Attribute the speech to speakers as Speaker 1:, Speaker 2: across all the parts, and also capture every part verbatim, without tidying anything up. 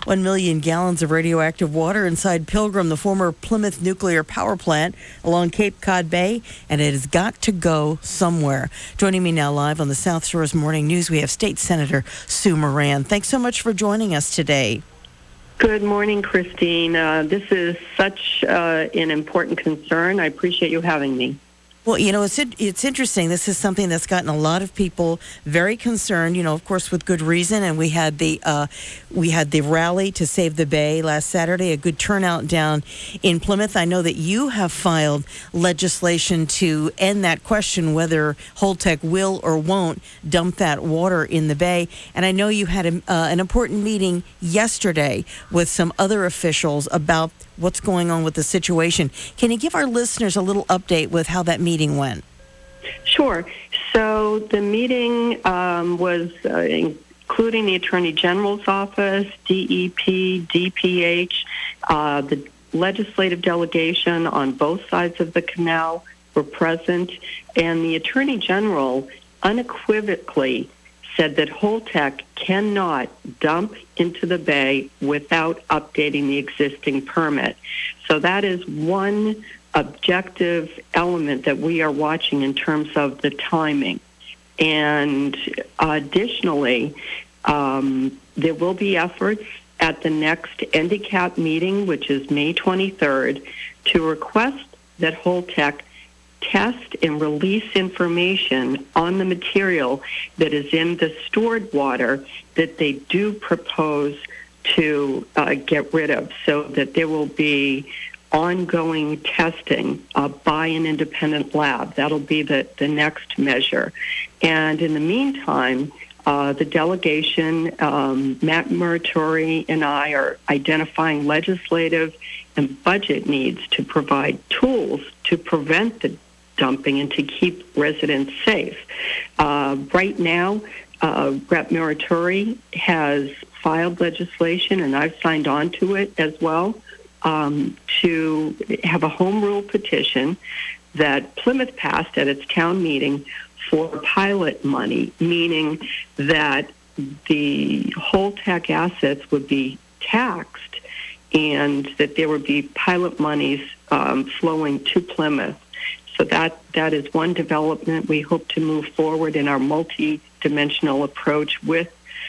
Speaker 1: One million gallons of radioactive water inside Pilgrim, the former Plymouth nuclear power plant along Cape Cod Bay, and it has got to go somewhere. Joining me now live on the South Shores Morning News, we have State Senator Sue Moran. Thanks so much for joining us today.
Speaker 2: Good morning, Christine. Uh, this is such uh, an important concern. I appreciate you having me.
Speaker 1: Well, you know, it's it's interesting. This is something that's gotten a lot of people very concerned. You know, of course, with good reason. And we had the uh, we had the rally to save the Bay last Saturday. A good turnout down in Plymouth. I know that you have filed legislation to end that question whether Holtec will or won't dump that water in the Bay. And I know you had a, uh, an important meeting yesterday with some other officials about what's going on with the situation. Can you give our listeners a little update with how that meeting went?
Speaker 2: Sure. So the meeting um, was uh, including the Attorney General's office, D E P, D P H, uh, the legislative delegation on both sides of the canal were present, and the Attorney General unequivocally said that Holtec cannot dump into the Bay without updating the existing permit. So that is one objective element that we are watching in terms of the timing. And additionally, um, there will be efforts at the next N D C A P meeting, which is May twenty-third, to request that Holtec test and release information on the material that is in the stored water that they do propose to uh, get rid of, so that there will be ongoing testing uh, by an independent lab. That'll be the, the next measure. And in the meantime, uh, the delegation, um, Matt Muratori and I are identifying legislative and budget needs to provide tools to prevent the dumping and to keep residents safe. Uh, right now, uh, Representative Muratori has filed legislation, and I've signed on to it as well, um, to have a home rule petition that Plymouth passed at its town meeting for pilot money, meaning that the Holtec assets would be taxed and that there would be pilot monies um, flowing to Plymouth. So that, that is one development. We hope to move forward in our multi-dimensional approach with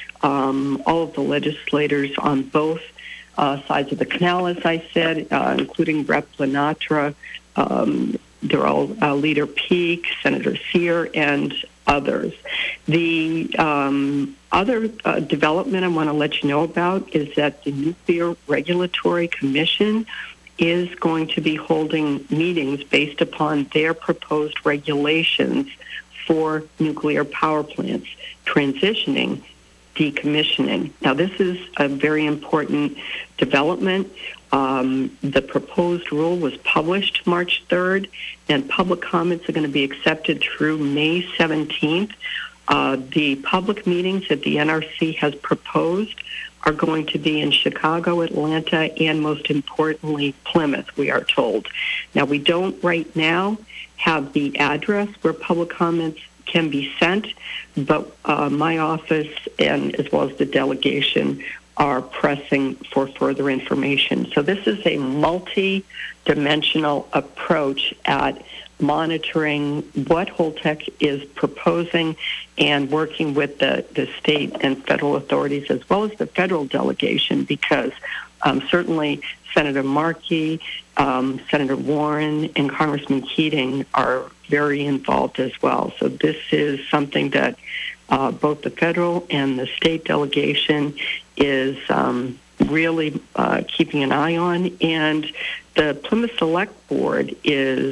Speaker 2: um, all of the legislators on both uh, sides of the canal, as I said, uh, including Representative Lenatra, um, they're all uh, Leader Peake, Senator Sear, and others. The um, other uh, development I want to let you know about is that the Nuclear Regulatory Commission is going to be holding meetings based upon their proposed regulations for nuclear power plants, transitioning, decommissioning. Now, this is a very important development. Um, the proposed rule was published March third, and public comments are going to be accepted through May seventeenth. Uh, the public meetings that the N R C has proposed are going to be in Chicago, Atlanta, and most importantly, Plymouth, we are told. Now, we don't right now have the address where public comments can be sent, but uh, my office and as well as the delegation are pressing for further information. So this is a multi-dimensional approach at monitoring what Holtec is proposing and working with the, the state and federal authorities as well as the federal delegation, because um, certainly Senator Markey, um, Senator Warren, and Congressman Keating are very involved as well. So this is something that uh, both the federal and the state delegation is um, really uh, keeping an eye on, and the Plymouth Select Board is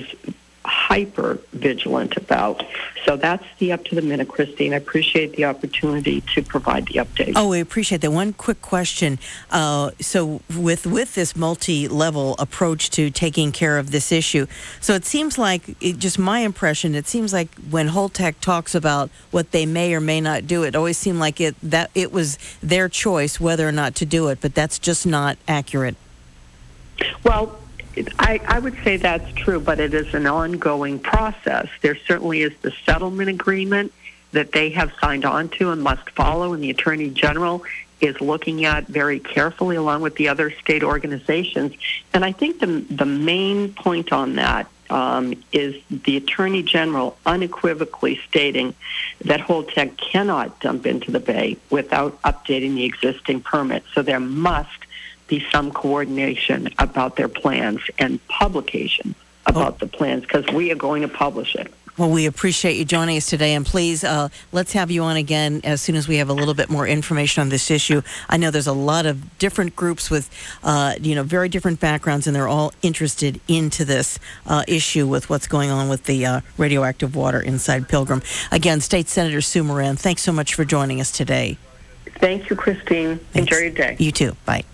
Speaker 2: hyper vigilant about. So that's the up to the minute, Christine. I appreciate the opportunity to provide the update.
Speaker 1: Oh, we appreciate that. One quick question. Uh, so with with this multi-level approach to taking care of this issue, so it seems like, it, just my impression, it seems like when Holtec talks about what they may or may not do, it always seemed like it that it was their choice whether or not to do it, but that's just not accurate.
Speaker 2: Well, I, I would say that's true, but it is an ongoing process. There certainly is the settlement agreement that they have signed on to and must follow, and the Attorney General is looking at very carefully along with the other state organizations. And I think the, the main point on that um, is the Attorney General unequivocally stating that Holtec cannot dump into the bay without updating the existing permit. So there must be some coordination about their plans and publication about oh. the plans, because we are going to publish it.
Speaker 1: Well, we appreciate you joining us today, and please, uh, let's have you on again as soon as we have a little bit more information on this issue. I know there's a lot of different groups with, uh, you know, very different backgrounds, and they're all interested into this uh, issue with what's going on with the uh, radioactive water inside Pilgrim. Again, State Senator Sue Moran, thanks so much for joining us today.
Speaker 2: Thank you, Christine.
Speaker 1: Thanks.
Speaker 2: Enjoy your day.
Speaker 1: You too. Bye.